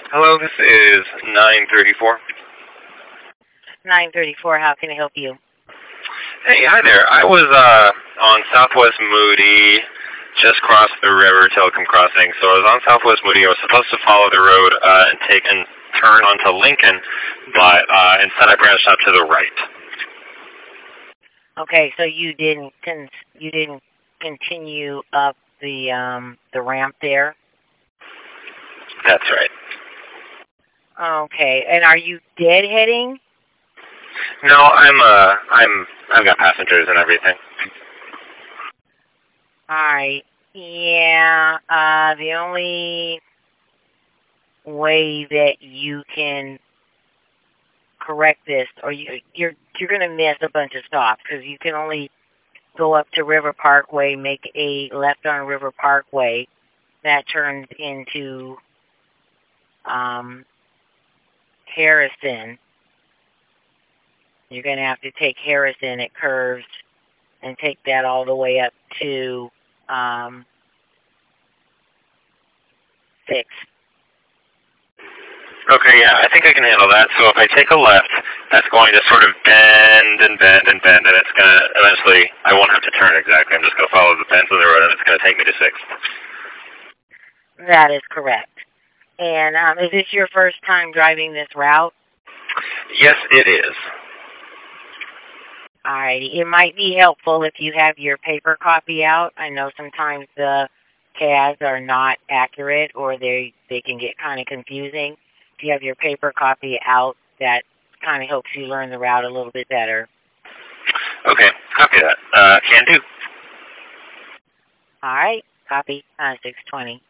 Hello, this is 934. 934, how can I help you? Hey, hi there. I was on Southwest Moody, just crossed the river, Telecom Crossing. So I was on Southwest Moody. I was supposed to follow the road and take and turn onto Lincoln, but instead I branched out to the right. Okay, so you didn't continue up the ramp there? That's right. Okay, and are you deadheading? No, I've got passengers and everything. All right. Yeah. The only way that you can correct this, or you're going to miss a bunch of stops because you can only go up to River Parkway, make a left on River Parkway, that turns into Harrison. You're going to have to take Harrison at curves and take that all the way up to 6. Okay, yeah, I think I can handle that. So if I take a left, that's going to sort of bend and bend and bend, and it's going to eventually, I won't have to turn exactly. I'm just going to follow the bends of the road, and it's going to take me to 6th. That is correct. And is this your first time driving this route? Yes, it is. Alrighty. It might be helpful if you have your paper copy out. I know sometimes the CADs are not accurate or they can get kind of confusing. If you have your paper copy out, that kind of helps you learn the route a little bit better. Okay, copy that. Can do. All right. Copy. 620.